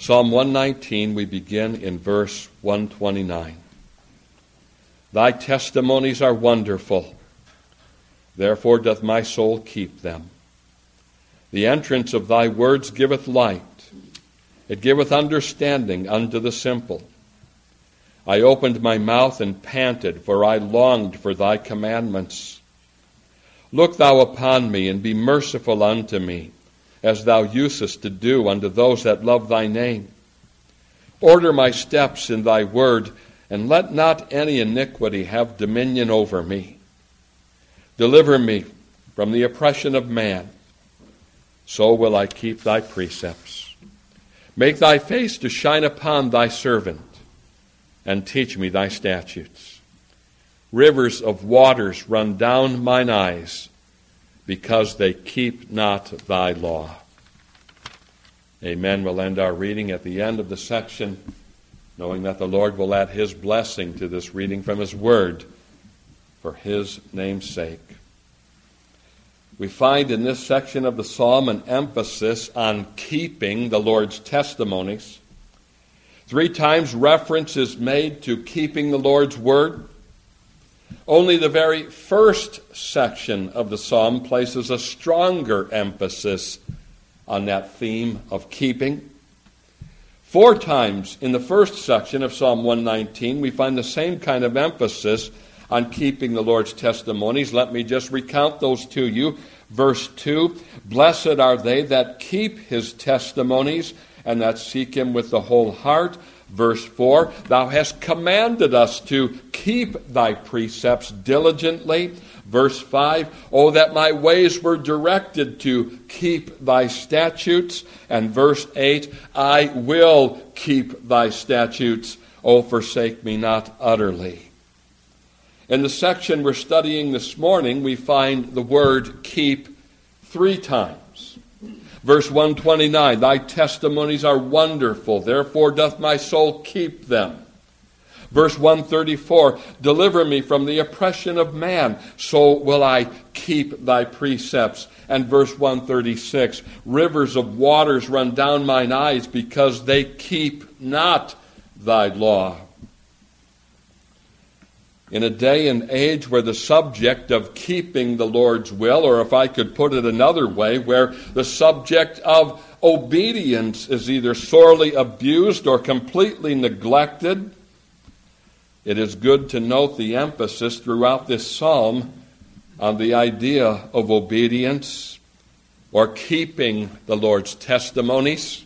Psalm 119, we begin in verse 129. Thy testimonies are wonderful, therefore doth my soul keep them. The entrance of thy words giveth light, it giveth understanding unto the simple. I opened my mouth and panted, for I longed for thy commandments. Look thou upon me, and be merciful unto me, as thou usest to do unto those that love thy name. Order my steps in thy word, and let not any iniquity have dominion over me. Deliver me from the oppression of man, so will I keep thy precepts. Make thy face to shine upon thy servant, and teach me thy statutes. Rivers of waters run down mine eyes, because they keep not thy law. Amen. We'll end our reading at the end of the section, knowing that the Lord will add his blessing to this reading from his word for his name's sake. We find in this section of the psalm an emphasis on keeping the Lord's testimonies. 3 times reference is made to keeping the Lord's word. Only the very first section of the psalm places a stronger emphasis on that theme of keeping. 4 times in the first section of Psalm 119, we find the same kind of emphasis on keeping the Lord's testimonies. Let me just recount those to you. Verse 2, blessed are they that keep his testimonies and that seek him with the whole heart. Verse 4, thou hast commanded us to keep thy precepts diligently. Verse 5, oh, that my ways were directed to keep thy statutes. And verse 8, I will keep thy statutes. Oh, forsake me not utterly. In the section we're studying this morning, we find the word keep 3 times. Verse 129, thy testimonies are wonderful, therefore doth my soul keep them. Verse 134, deliver me from the oppression of man, so will I keep thy precepts. And verse 136, rivers of waters run down mine eyes, because they keep not thy law. In a day and age where the subject of keeping the Lord's will, or if I could put it another way, where the subject of obedience is either sorely abused or completely neglected, it is good to note the emphasis throughout this psalm on the idea of obedience or keeping the Lord's testimonies.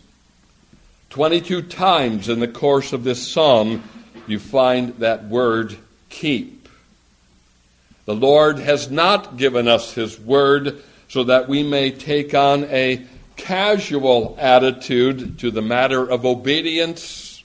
22 times in the course of this psalm you find that word keep. The Lord has not given us his word so that we may take on a casual attitude to the matter of obedience,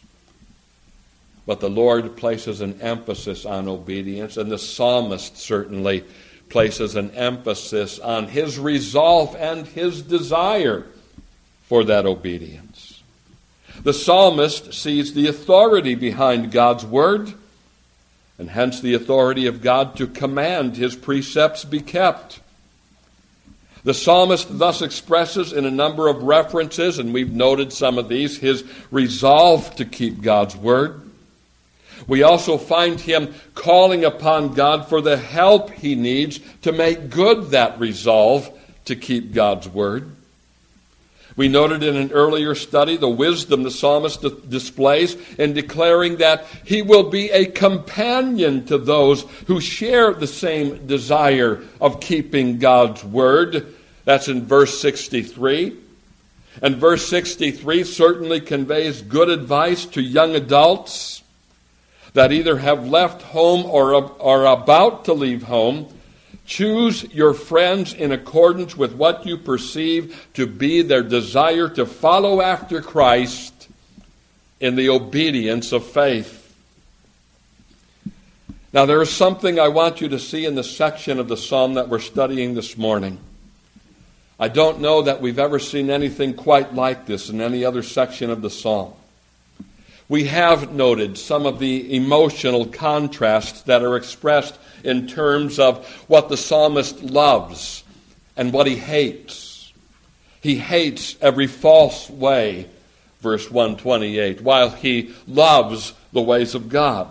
but the Lord places an emphasis on obedience, and the psalmist certainly places an emphasis on his resolve and his desire for that obedience. The psalmist sees the authority behind God's word, and hence the authority of God to command his precepts be kept. The psalmist thus expresses in a number of references, and we've noted some of these, his resolve to keep God's word. We also find him calling upon God for the help he needs to make good that resolve to keep God's word. We noted in an earlier study the wisdom the psalmist displays in declaring that he will be a companion to those who share the same desire of keeping God's word. That's in verse 63. And verse 63 certainly conveys good advice to young adults that either have left home or are about to leave home. Choose your friends in accordance with what you perceive to be their desire to follow after Christ in the obedience of faith. Now, there is something I want you to see in the section of the psalm that we're studying this morning. I don't know that we've ever seen anything quite like this in any other section of the psalm. We have noted some of the emotional contrasts that are expressed in terms of what the psalmist loves and what he hates. He hates every false way verse 128, while he loves the ways of God.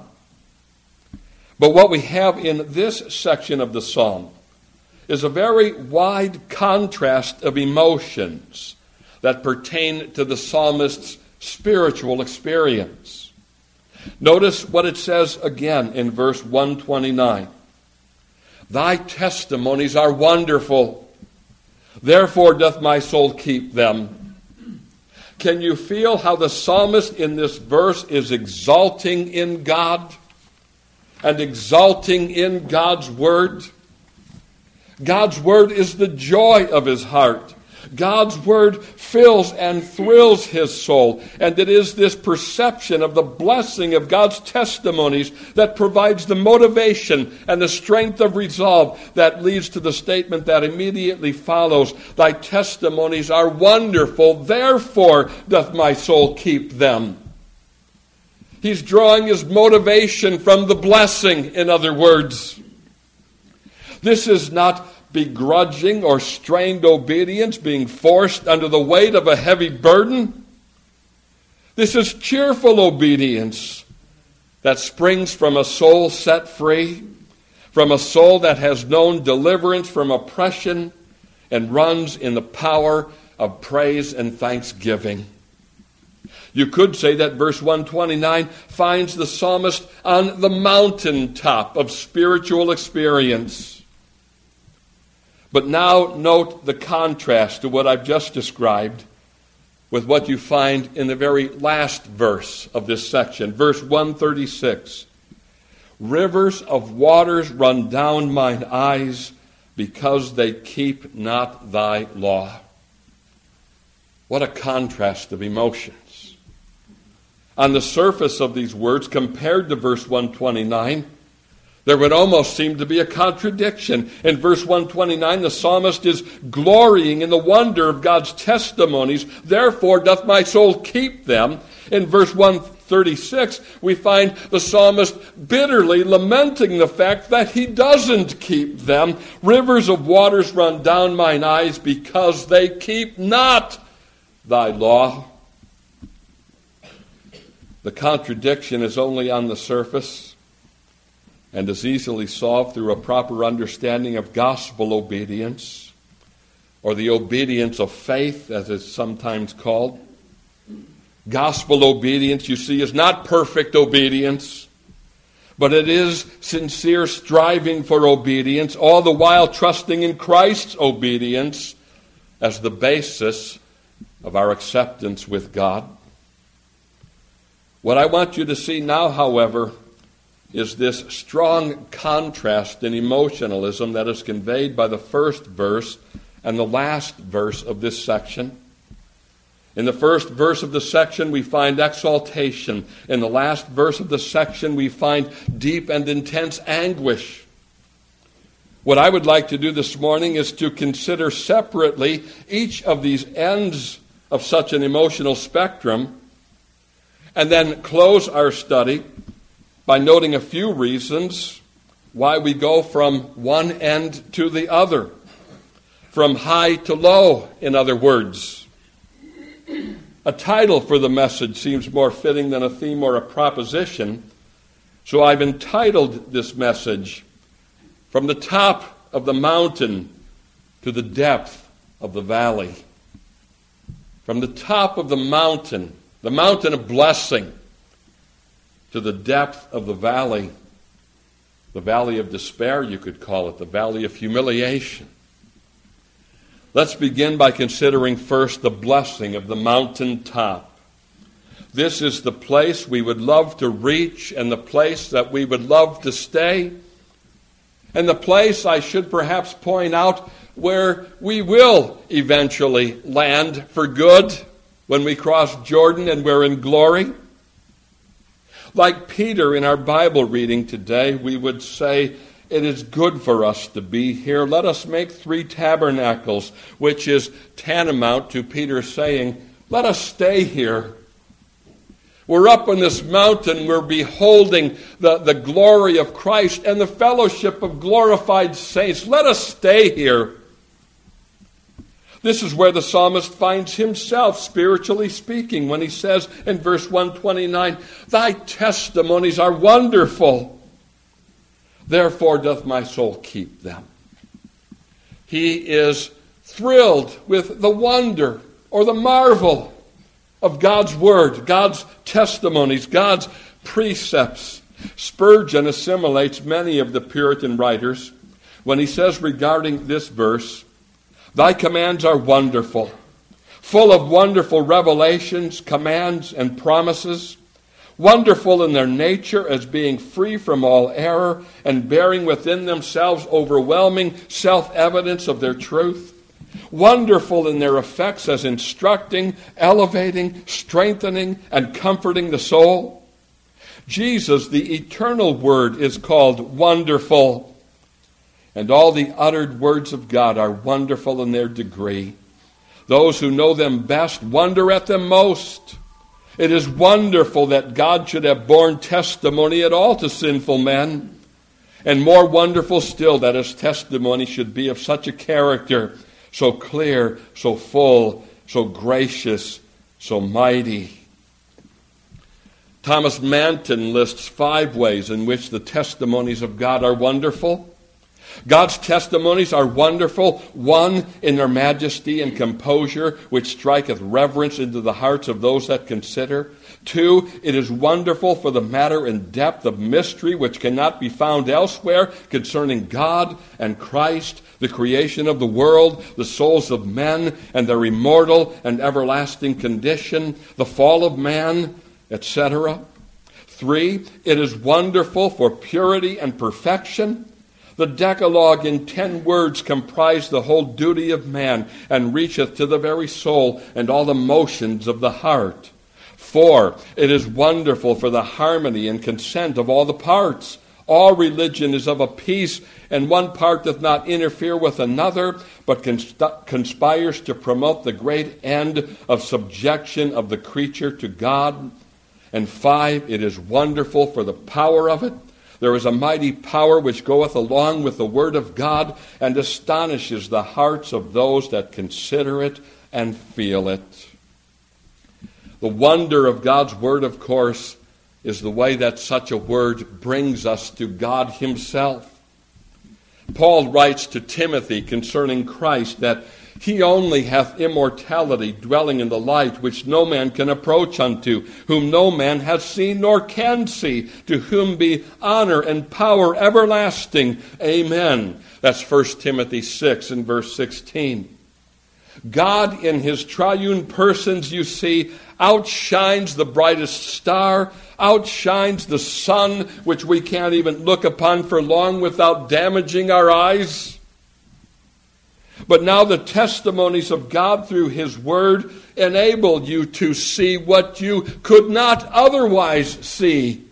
But what we have in this section of the psalm is a very wide contrast of emotions that pertain to the psalmist's spiritual experience. Notice what it says again in verse 129. Thy testimonies are wonderful, therefore doth my soul keep them. Can you feel how the psalmist in this verse is exalting in God and exalting in God's word? God's word is the joy of his heart. God's word fills and thrills his soul. And it is this perception of the blessing of God's testimonies that provides the motivation and the strength of resolve that leads to the statement that immediately follows. Thy testimonies are wonderful, therefore doth my soul keep them. He's drawing his motivation from the blessing, in other words. This is not begrudging or strained obedience being forced under the weight of a heavy burden. This is cheerful obedience that springs from a soul set free, from a soul that has known deliverance from oppression and runs in the power of praise and thanksgiving. You could say that verse 129 finds the psalmist on the mountaintop of spiritual experience. But now note the contrast to what I've just described with what you find in the very last verse of this section. Verse 136. Rivers of waters run down mine eyes because they keep not thy law. What a contrast of emotions. On the surface of these words, compared to verse 129, there would almost seem to be a contradiction. In verse 129, the psalmist is glorying in the wonder of God's testimonies. Therefore doth my soul keep them. In verse 136, we find the psalmist bitterly lamenting the fact that he doesn't keep them. Rivers of waters run down mine eyes because they keep not thy law. The contradiction is only on the surface and is easily solved through a proper understanding of gospel obedience, or the obedience of faith, as it's sometimes called. Gospel obedience, you see, is not perfect obedience, but it is sincere striving for obedience, all the while trusting in Christ's obedience as the basis of our acceptance with God. What I want you to see now, however, is this strong contrast in emotionalism that is conveyed by the first verse and the last verse of this section. In the first verse of the section, we find exaltation. In the last verse of the section, we find deep and intense anguish. What I would like to do this morning is to consider separately each of these ends of such an emotional spectrum, and then close our study by noting a few reasons why we go from one end to the other, from high to low, in other words. A title for the message seems more fitting than a theme or a proposition, so I've entitled this message, From the Top of the Mountain to the Depth of the Valley. From the top of the mountain of blessing, to the depth of the valley of despair, you could call it, the valley of humiliation. Let's begin by considering first the blessing of the mountaintop. This is the place we would love to reach and the place that we would love to stay. And the place, I should perhaps point out, where we will eventually land for good when we cross Jordan and we're in glory. Like Peter in our Bible reading today, we would say, it is good for us to be here. Let us make 3 tabernacles, which is tantamount to Peter saying, let us stay here. We're up on this mountain, we're beholding the glory of Christ and the fellowship of glorified saints. Let us stay here. This is where the psalmist finds himself, spiritually speaking, when he says in verse 129, "Thy testimonies are wonderful, therefore doth my soul keep them." He is thrilled with the wonder or the marvel of God's word, God's testimonies, God's precepts. Spurgeon assimilates many of the Puritan writers when he says regarding this verse, "Thy commands are wonderful, full of wonderful revelations, commands, and promises, wonderful in their nature as being free from all error and bearing within themselves overwhelming self-evidence of their truth, wonderful in their effects as instructing, elevating, strengthening, and comforting the soul. Jesus, the eternal Word, is called wonderful, and all the uttered words of God are wonderful in their degree. Those who know them best wonder at them most. It is wonderful that God should have borne testimony at all to sinful men, and more wonderful still that his testimony should be of such a character, so clear, so full, so gracious, so mighty." Thomas Manton lists 5 ways in which the testimonies of God are wonderful. God's testimonies are wonderful, 1, in their majesty and composure, which striketh reverence into the hearts of those that consider. 2, it is wonderful for the matter and depth of mystery which cannot be found elsewhere concerning God and Christ, the creation of the world, the souls of men, and their immortal and everlasting condition, the fall of man, etc. 3, it is wonderful for purity and perfection. The Decalogue in 10 words comprise the whole duty of man, and reacheth to the very soul and all the motions of the heart. 4, it is wonderful for the harmony and consent of all the parts. All religion is of a piece, and one part doth not interfere with another, but conspires to promote the great end of subjection of the creature to God. And 5, it is wonderful for the power of it. There is a mighty power which goeth along with the word of God, and astonishes the hearts of those that consider it and feel it. The wonder of God's word, of course, is the way that such a word brings us to God himself. Paul writes to Timothy concerning Christ that he only hath immortality, dwelling in the light, which no man can approach unto, whom no man hath seen nor can see, to whom be honor and power everlasting. Amen. That's 1 Timothy 6 and verse 16. God in his triune persons, you see, outshines the brightest star, outshines the sun, which we can't even look upon for long without damaging our eyes. But now the testimonies of God through his word enable you to see what you could not otherwise see.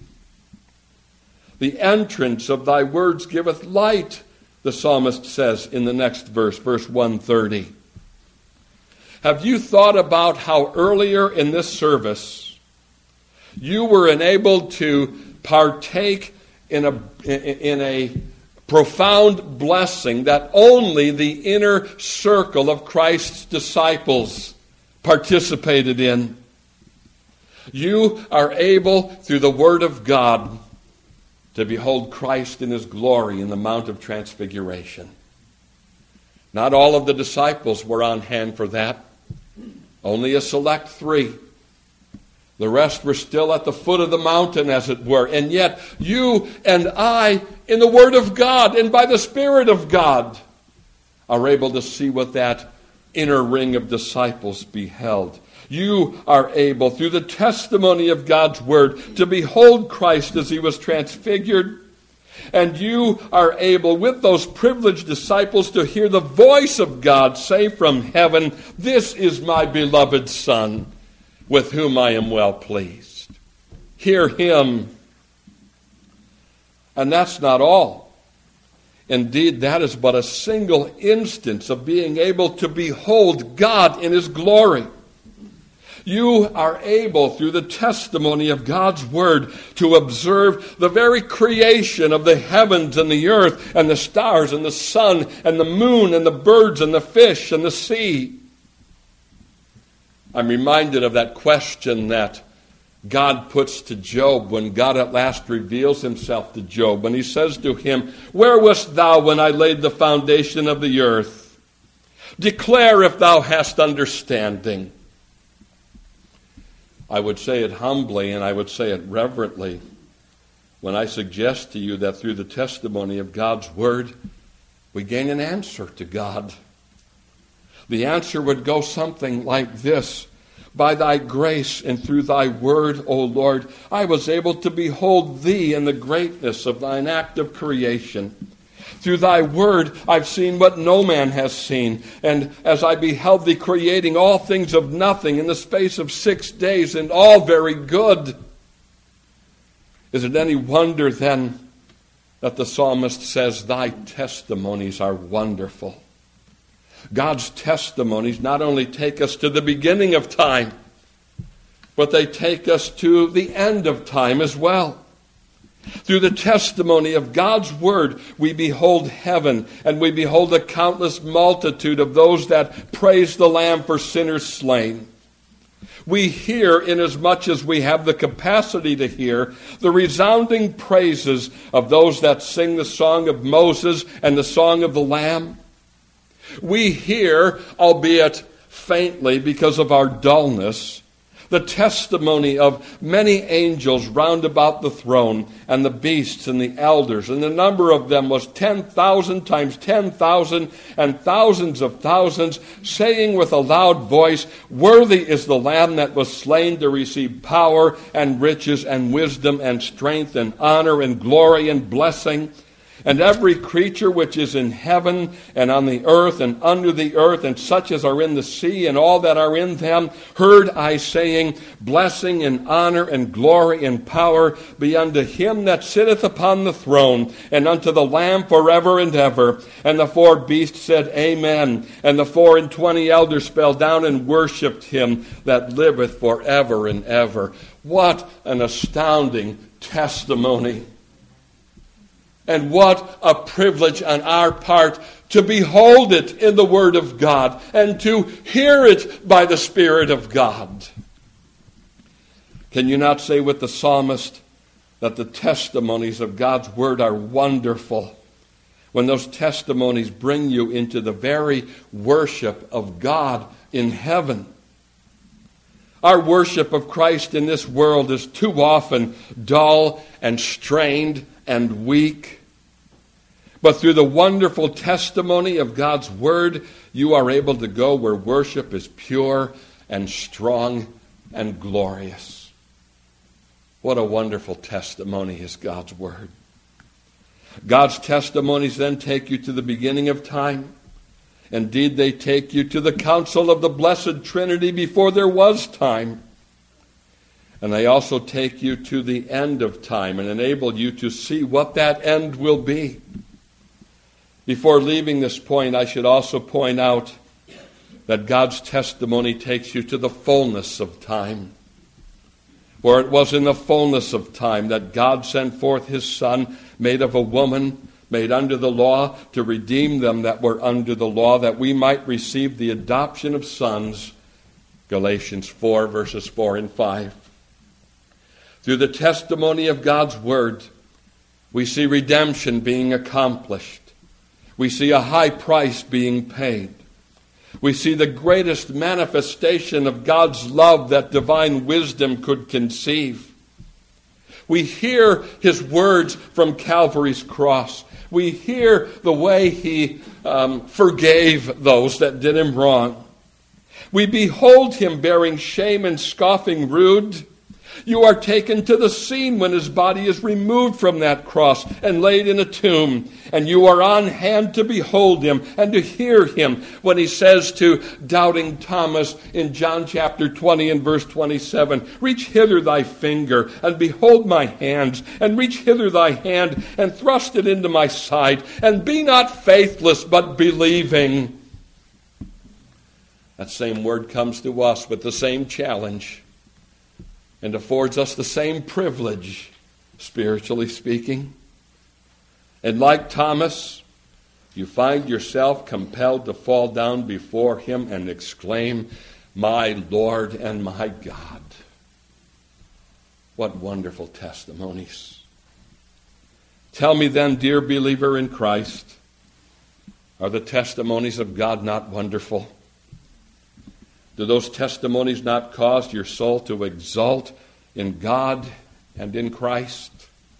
The entrance of thy words giveth light, the psalmist says in the next verse, verse 130. Have you thought about how earlier in this service you were enabled to partake in a profound blessing that only the inner circle of Christ's disciples participated in? You are able, through the Word of God, to behold Christ in his glory in the Mount of Transfiguration. Not all of the disciples were on hand for that. Only a select 3. The rest were still at the foot of the mountain, as it were. And yet, you and I, in the Word of God and by the Spirit of God, are able to see what that inner ring of disciples beheld. You are able, through the testimony of God's Word, to behold Christ as he was transfigured. And you are able, with those privileged disciples, to hear the voice of God say from heaven, "This is my beloved Son, with whom I am well pleased." Hear him. And that's not all. Indeed, that is but a single instance of being able to behold God in his glory. You are able, through the testimony of God's Word, to observe the very creation of the heavens and the earth and the stars and the sun and the moon and the birds and the fish and the sea. I'm reminded of that question that God puts to Job when God at last reveals himself to Job. When he says to him, "Where wast thou when I laid the foundation of the earth? Declare if thou hast understanding." I would say it humbly and I would say it reverently when I suggest to you that through the testimony of God's word, we gain an answer to God. The answer would go something like this: "By thy grace and through thy word, O Lord, I was able to behold thee in the greatness of thine act of creation. Through thy word I've seen what no man has seen. And as I beheld thee creating all things of nothing in the space of 6 days, and all very good." Is it any wonder then that the psalmist says, "Thy testimonies are wonderful"? God's testimonies not only take us to the beginning of time, but they take us to the end of time as well. Through the testimony of God's word, we behold heaven, and we behold a countless multitude of those that praise the Lamb for sinners slain. We hear, inasmuch as we have the capacity to hear, the resounding praises of those that sing the song of Moses and the song of the Lamb. We hear, albeit faintly because of our dullness, the testimony of many angels round about the throne, and the beasts and the elders, and the number of them was 10,000 times 10,000, and thousands of thousands, saying with a loud voice, "Worthy is the Lamb that was slain to receive power and riches and wisdom and strength and honor and glory and blessing." And every creature which is in heaven and on the earth and under the earth, and such as are in the sea and all that are in them, heard I saying, "Blessing and honor and glory and power be unto him that sitteth upon the throne, and unto the Lamb forever and ever." And the 4 beasts said, "Amen." And the 24 elders fell down and worshipped him that liveth forever and ever. What an astounding testimony! And what a privilege on our part to behold it in the Word of God and to hear it by the Spirit of God. Can you not say with the psalmist that the testimonies of God's Word are wonderful when those testimonies bring you into the very worship of God in heaven? Our worship of Christ in this world is too often dull and strained and weak. But through the wonderful testimony of God's Word, you are able to go where worship is pure and strong and glorious. What a wonderful testimony is God's Word. God's testimonies then take you to the beginning of time. Indeed, they take you to the council of the Blessed Trinity before there was time. And they also take you to the end of time and enable you to see what that end will be. Before leaving this point, I should also point out that God's testimony takes you to the fullness of time. For it was in the fullness of time that God sent forth his Son, made of a woman, made under the law, to redeem them that were under the law, that we might receive the adoption of sons. Galatians 4, verses 4 and 5. Through the testimony of God's Word, we see redemption being accomplished. We see a high price being paid. We see the greatest manifestation of God's love that divine wisdom could conceive. We hear his words from Calvary's cross. We hear the way he forgave those that did him wrong. We behold him bearing shame and scoffing rude. You are taken to the scene when his body is removed from that cross and laid in a tomb. And you are on hand to behold him and to hear him when he says to doubting Thomas in John chapter 20 and verse 27, "Reach hither thy finger and behold my hands, and reach hither thy hand and thrust it into my side, and be not faithless but believing." That same word comes to us with the same challenge and affords us the same privilege, spiritually speaking. And like Thomas, you find yourself compelled to fall down before him and exclaim, my Lord and my God. What wonderful testimonies. Tell me then, dear believer in Christ, are the testimonies of God not wonderful? Do those testimonies not cause your soul to exult in God and in Christ?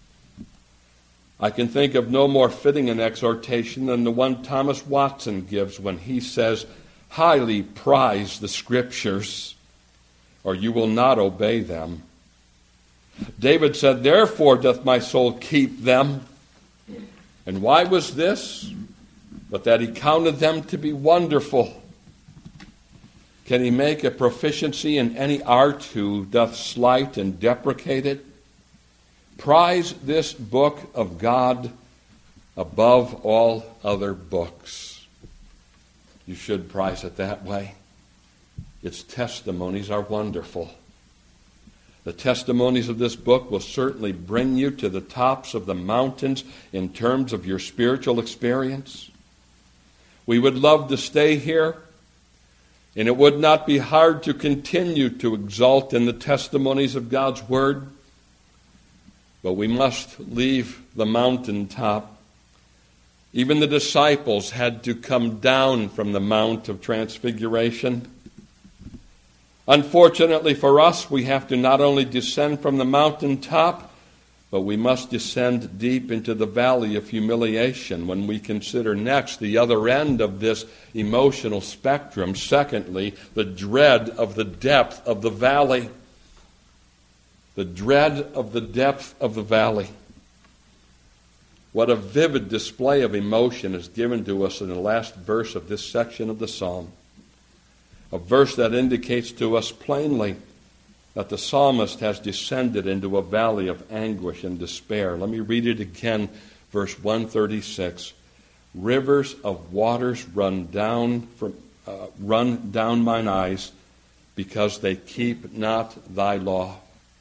I can think of no more fitting an exhortation than the one Thomas Watson gives when he says, highly prize the Scriptures, or you will not obey them. David said, therefore doth my soul keep them. And why was this? But that he counted them to be wonderful. Can he make a proficiency in any art who doth slight and deprecate it? Prize this book of God above all other books. You should prize it that way. Its testimonies are wonderful. The testimonies of this book will certainly bring you to the tops of the mountains in terms of your spiritual experience. We would love to stay here, and it would not be hard to continue to exult in the testimonies of God's Word. But we must leave the mountaintop. Even the disciples had to come down from the Mount of Transfiguration. Unfortunately for us, we have to not only descend from the mountaintop, but we must descend deep into the valley of humiliation when we consider next the other end of this emotional spectrum. Secondly, the dread of the depth of the valley. The dread of the depth of the valley. What a vivid display of emotion is given to us in the last verse of this section of the psalm. A verse that indicates to us plainly that the psalmist has descended into a valley of anguish and despair. Let me read it again, verse 136. Rivers of waters run down mine eyes, because they keep not thy law.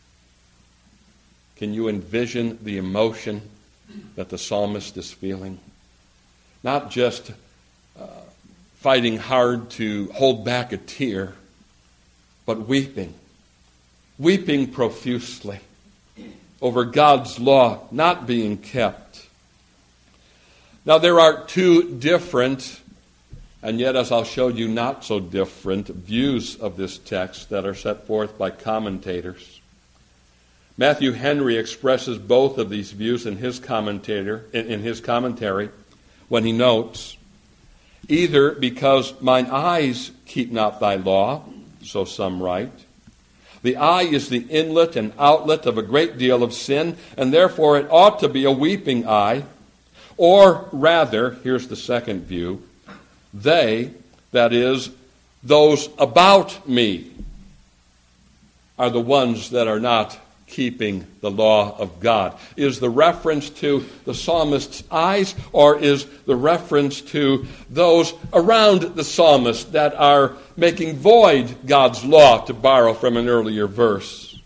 Can you envision the emotion that the psalmist is feeling? Not just fighting hard to hold back a tear, but weeping profusely over God's law not being kept. Now there are two different, and yet as I'll show you not so different, views of this text that are set forth by commentators. Matthew Henry expresses both of these views in his commentary when he notes, either because mine eyes keep not thy law, so some write. The eye is the inlet and outlet of a great deal of sin, and therefore it ought to be a weeping eye. Or rather, here's the second view, they, that is, those about me, are the ones that are not keeping the law of God. Is the reference to the psalmist's eyes, or is the reference to those around the psalmist that are making void God's law, to borrow from an earlier verse?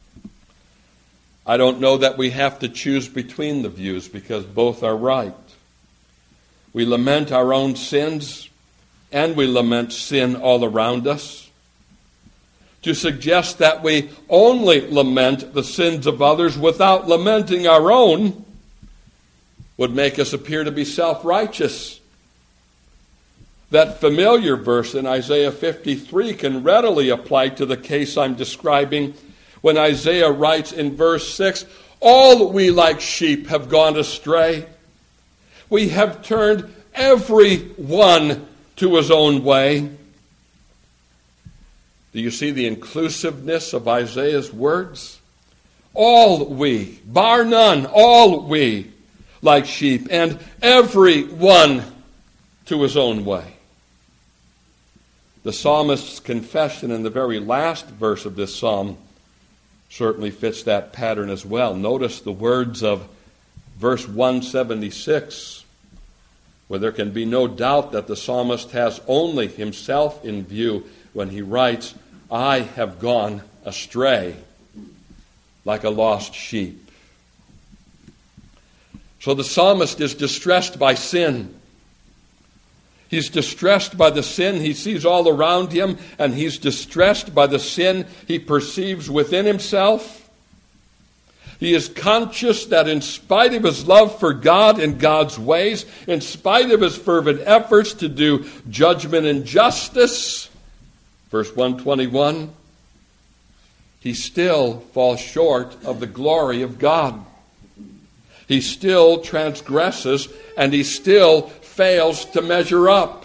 I don't know that we have to choose between the views, because both are right. We lament our own sins, and we lament sin all around us. To suggest that we only lament the sins of others without lamenting our own would make us appear to be self-righteous. That familiar verse in Isaiah 53 can readily apply to the case I'm describing when Isaiah writes in verse 6, all we like sheep have gone astray. We have turned every one to his own way. Do you see the inclusiveness of Isaiah's words? All we, bar none, all we, like sheep, and every one to his own way. The psalmist's confession in the very last verse of this psalm certainly fits that pattern as well. Notice the words of verse 176, where there can be no doubt that the psalmist has only himself in view when he writes, I have gone astray like a lost sheep. So the psalmist is distressed by sin. He's distressed by the sin he sees all around him, and he's distressed by the sin he perceives within himself. He is conscious that in spite of his love for God and God's ways, in spite of his fervent efforts to do judgment and justice, verse 121, he still falls short of the glory of God. He still transgresses, and he still fails to measure up.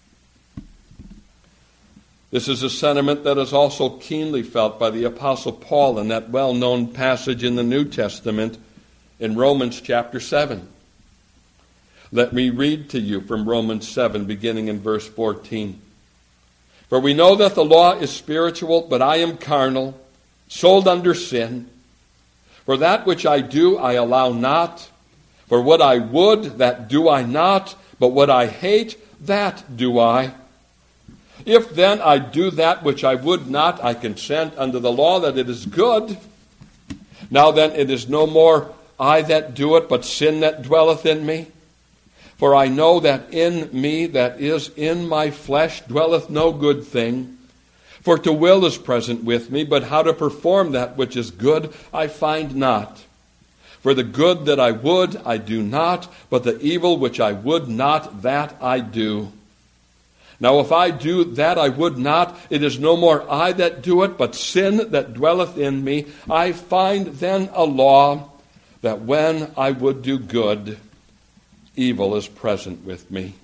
This is a sentiment that is also keenly felt by the Apostle Paul in that well-known passage in the New Testament in Romans chapter 7. Let me read to you from Romans 7, beginning in verse 14. For we know that the law is spiritual, but I am carnal, sold under sin. For that which I do, I allow not. For what I would, that do I not. But what I hate, that do I. If then I do that which I would not, I consent unto the law that it is good. Now then, it is no more I that do it, but sin that dwelleth in me. For I know that in me, that is, in my flesh, dwelleth no good thing. For to will is present with me, but how to perform that which is good I find not. For the good that I would, I do not, but the evil which I would not, that I do. Now if I do that I would not, it is no more I that do it, but sin that dwelleth in me. I find then a law, that when I would do good, evil is present with me.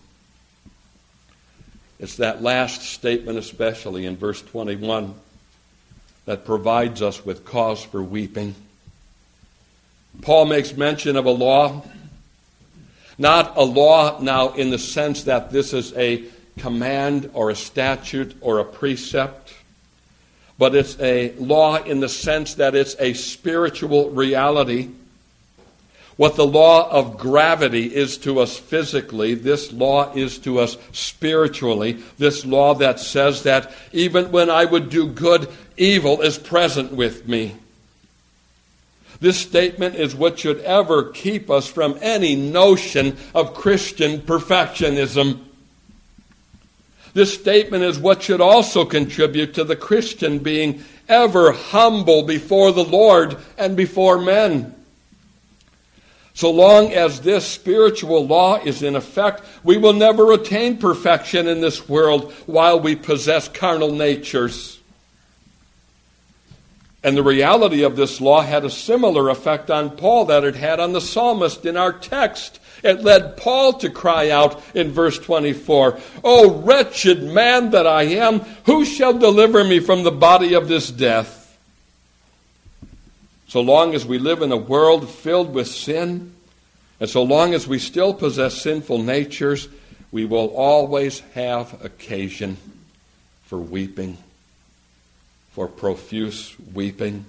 It's that last statement, especially in verse 21, that provides us with cause for weeping. Paul makes mention of a law, not a law now in the sense that this is a command or a statute or a precept, but it's a law in the sense that it's a spiritual reality. What the law of gravity is to us physically, this law is to us spiritually. This law that says that even when I would do good, evil is present with me. This statement is what should ever keep us from any notion of Christian perfectionism. This statement is what should also contribute to the Christian being ever humble before the Lord and before men. So long as this spiritual law is in effect, we will never attain perfection in this world while we possess carnal natures. And the reality of this law had a similar effect on Paul that it had on the psalmist in our text. It led Paul to cry out in verse 24, "O wretched man that I am, who shall deliver me from the body of this death?" So long as we live in a world filled with sin, and so long as we still possess sinful natures, we will always have occasion for weeping, for profuse weeping.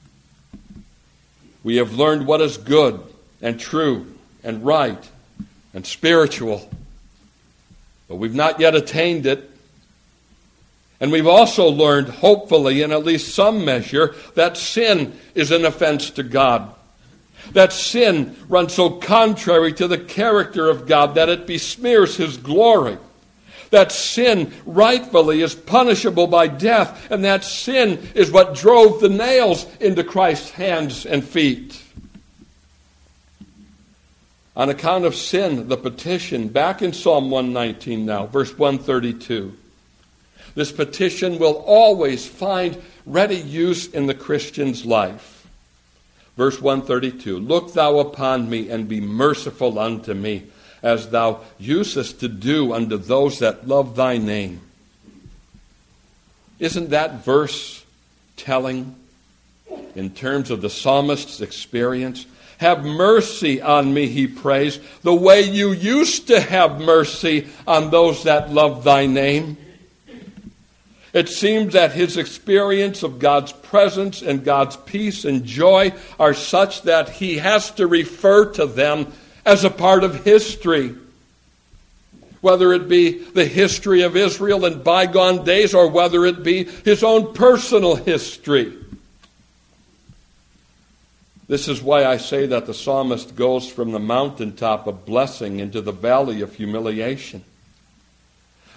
We have learned what is good and true and right and spiritual, but we've not yet attained it. And we've also learned, hopefully, in at least some measure, that sin is an offense to God. That sin runs so contrary to the character of God that it besmears His glory. That sin rightfully is punishable by death, and that sin is what drove the nails into Christ's hands and feet. On account of sin, the petition, back in Psalm 119 now, verse 132, this petition will always find ready use in the Christian's life. Verse 132, "Look thou upon me and be merciful unto me, as thou usest to do unto those that love thy name." Isn't that verse telling in terms of the psalmist's experience? Have mercy on me, he prays, the way you used to have mercy on those that love thy name. It seems that his experience of God's presence and God's peace and joy are such that he has to refer to them as a part of history. Whether it be the history of Israel in bygone days or whether it be his own personal history. This is why I say that the psalmist goes from the mountaintop of blessing into the valley of humiliation.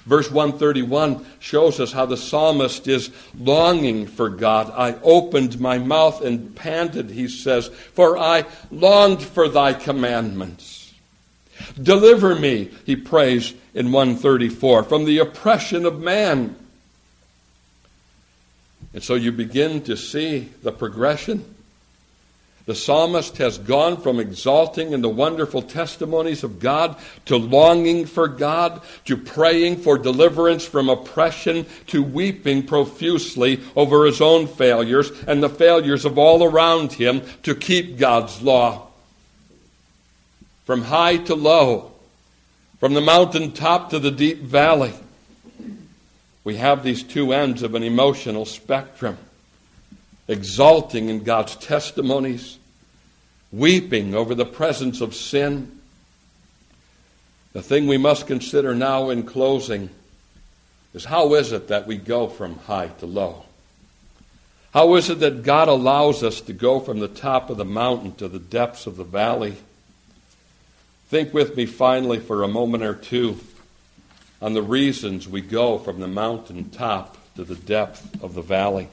Verse 131 shows us how the psalmist is longing for God. I opened my mouth and panted, he says, for I longed for thy commandments. Deliver me, he prays in 134, from the oppression of man. And so you begin to see the progression. The psalmist has gone from exalting in the wonderful testimonies of God to longing for God, to praying for deliverance from oppression, to weeping profusely over his own failures and the failures of all around him to keep God's law. From high to low, from the mountaintop to the deep valley, we have these two ends of an emotional spectrum. Exalting in God's testimonies, weeping over the presence of sin. The thing we must consider now in closing is how is it that we go from high to low? How is it that God allows us to go from the top of the mountain to the depths of the valley? Think with me finally for a moment or two on the reasons we go from the mountain top to the depth of the valley.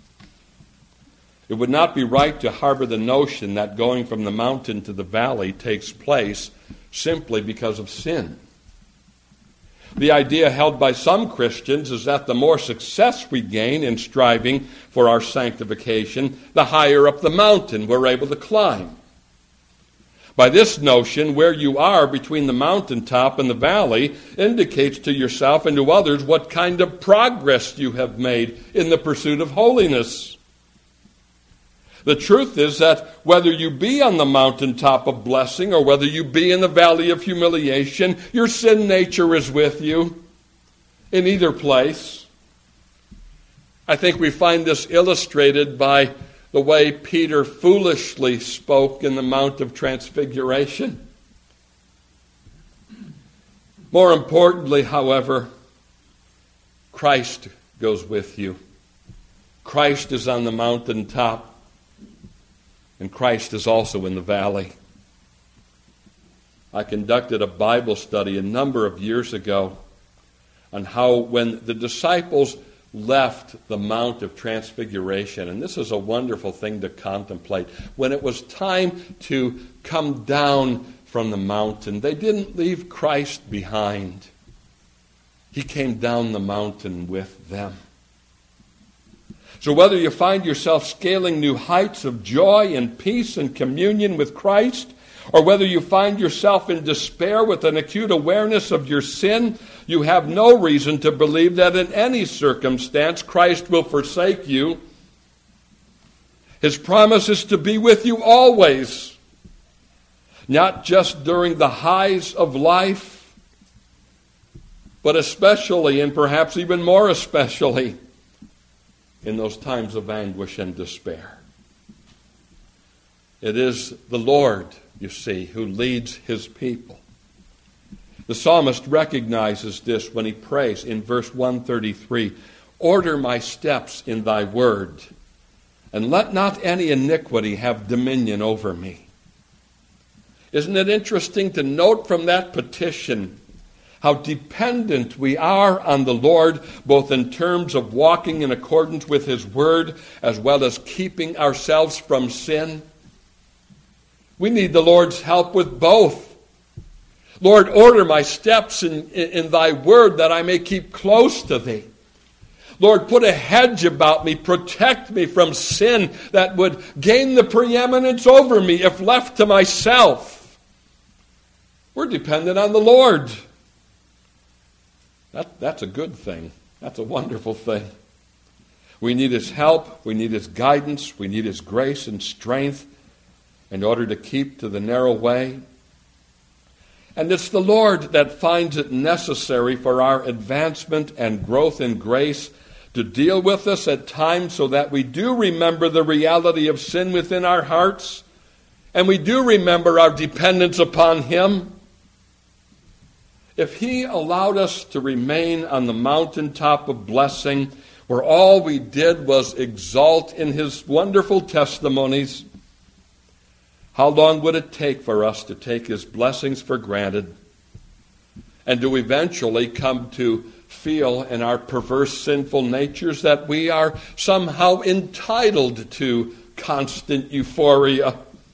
It would not be right to harbor the notion that going from the mountain to the valley takes place simply because of sin. The idea held by some Christians is that the more success we gain in striving for our sanctification, the higher up the mountain we're able to climb. By this notion, where you are between the mountaintop and the valley indicates to yourself and to others what kind of progress you have made in the pursuit of holiness. The truth is that whether you be on the mountaintop of blessing or whether you be in the valley of humiliation, your sin nature is with you in either place. I think we find this illustrated by the way Peter foolishly spoke in the Mount of Transfiguration. More importantly, however, Christ goes with you. Christ is on the mountaintop. And Christ is also in the valley. I conducted a Bible study a number of years ago on how when the disciples left the Mount of Transfiguration, and this is a wonderful thing to contemplate, when it was time to come down from the mountain, they didn't leave Christ behind. He came down the mountain with them. So whether you find yourself scaling new heights of joy and peace and communion with Christ, or whether you find yourself in despair with an acute awareness of your sin, you have no reason to believe that in any circumstance Christ will forsake you. His promise is to be with you always, not just during the highs of life, but especially, and perhaps even more especially, in those times of anguish and despair. It is the Lord, you see, who leads his people. The psalmist recognizes this when he prays in verse 133, "Order my steps in thy word, and let not any iniquity have dominion over me." Isn't it interesting to note from that petition how dependent we are on the Lord, both in terms of walking in accordance with his word, as well as keeping ourselves from sin? We need the Lord's help with both. Lord, order my steps in thy word that I may keep close to thee. Lord, put a hedge about me, protect me from sin that would gain the preeminence over me if left to myself. We're dependent on the Lord. That's a good thing. That's a wonderful thing. We need his help. We need his guidance. We need his grace and strength in order to keep to the narrow way. And it's the Lord that finds it necessary for our advancement and growth in grace to deal with us at times so that we do remember the reality of sin within our hearts and we do remember our dependence upon him. If he allowed us to remain on the mountaintop of blessing, where all we did was exalt in his wonderful testimonies, how long would it take for us to take his blessings for granted and to eventually come to feel in our perverse, sinful natures that we are somehow entitled to constant euphoria.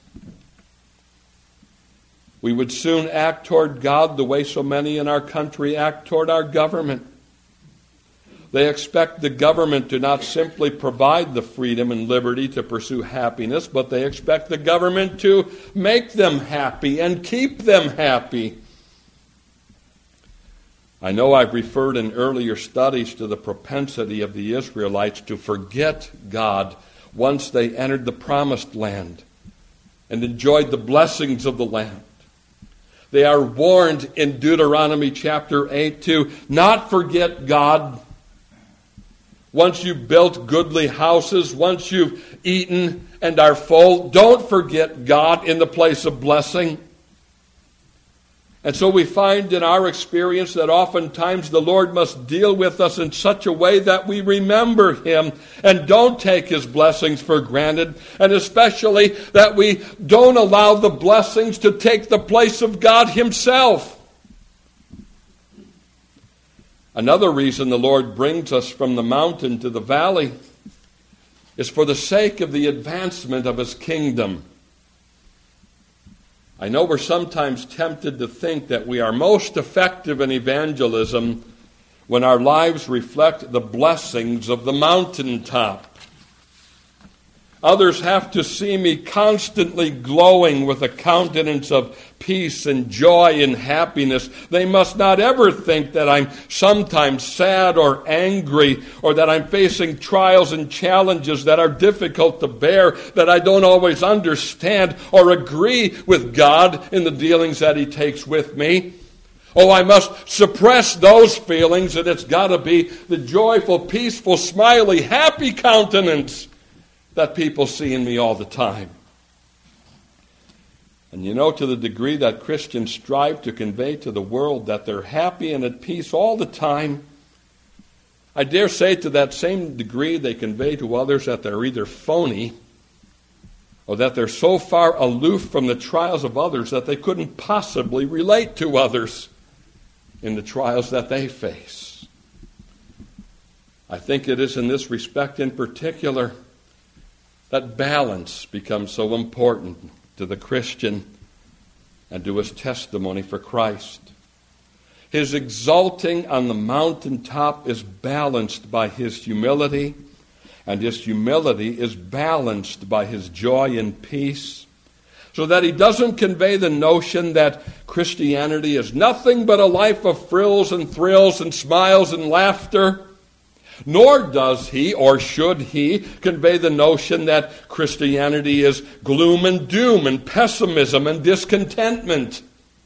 We would soon act toward God the way so many in our country act toward our government. They expect the government to not simply provide the freedom and liberty to pursue happiness, but they expect the government to make them happy and keep them happy. I know I've referred in earlier studies to the propensity of the Israelites to forget God once they entered the promised land and enjoyed the blessings of the land. They are warned in Deuteronomy chapter 8 to not forget God. Once you've built goodly houses, once you've eaten and are full, don't forget God in the place of blessing. And so we find in our experience that oftentimes the Lord must deal with us in such a way that we remember Him and don't take His blessings for granted, and especially that we don't allow the blessings to take the place of God Himself. Another reason the Lord brings us from the mountain to the valley is for the sake of the advancement of His kingdom. I know we're sometimes tempted to think that we are most effective in evangelism when our lives reflect the blessings of the mountaintop. Others have to see me constantly glowing with a countenance of peace and joy and happiness. They must not ever think that I'm sometimes sad or angry, or that I'm facing trials and challenges that are difficult to bear, that I don't always understand or agree with God in the dealings that He takes with me. Oh, I must suppress those feelings, and it's got to be the joyful, peaceful, smiley, happy countenance that people see in me all the time. And you know, to the degree that Christians strive to convey to the world that they're happy and at peace all the time, I dare say to that same degree they convey to others that they're either phony or that they're so far aloof from the trials of others that they couldn't possibly relate to others in the trials that they face. I think it is in this respect in particular that balance becomes so important to the Christian and to his testimony for Christ. His exalting on the mountaintop is balanced by his humility, and his humility is balanced by his joy and peace, so that he doesn't convey the notion that Christianity is nothing but a life of frills and thrills and smiles and laughter. Nor does he, or should he, convey the notion that Christianity is gloom and doom and pessimism and discontentment.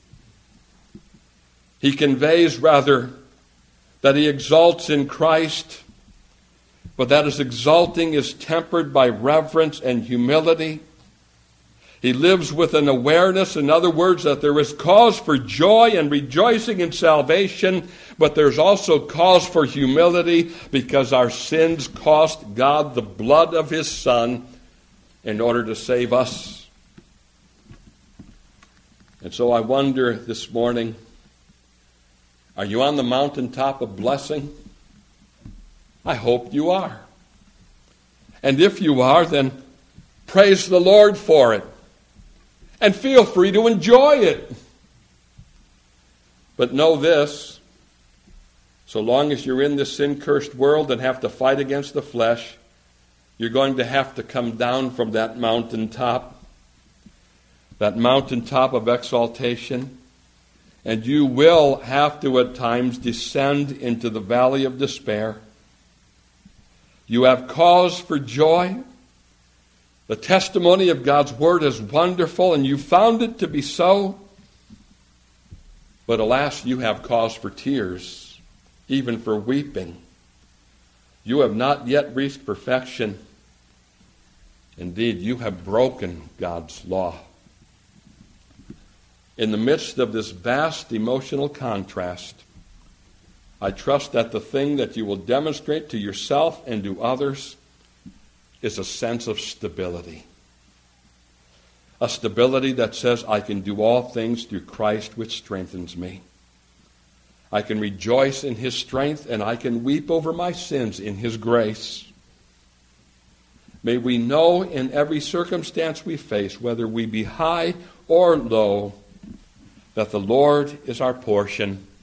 He conveys, rather, that he exalts in Christ, but that his exalting is tempered by reverence and humility. He lives with an awareness, in other words, that there is cause for joy and rejoicing in salvation, but there's also cause for humility because our sins cost God the blood of His Son in order to save us. And so I wonder this morning, are you on the mountaintop of blessing? I hope you are. And if you are, then praise the Lord for it. And feel free to enjoy it. But know this, so long as you're in this sin-cursed world and have to fight against the flesh, you're going to have to come down from that mountaintop of exaltation, and you will have to at times descend into the valley of despair. You have cause for joy. The testimony of God's Word is wonderful, and you found it to be so. But alas, you have cause for tears, even for weeping. You have not yet reached perfection. Indeed, you have broken God's law. In the midst of this vast emotional contrast, I trust that the thing that you will demonstrate to yourself and to others is a sense of stability. A stability that says, I can do all things through Christ which strengthens me. I can rejoice in His strength, and I can weep over my sins in His grace. May we know in every circumstance we face, whether we be high or low, that the Lord is our portion,